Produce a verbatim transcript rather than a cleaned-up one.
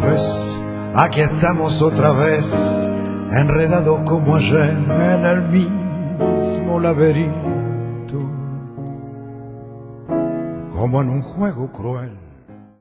pues aquí estamos otra vez, enredados como ayer en el mismo laberinto, como en un juego cruel.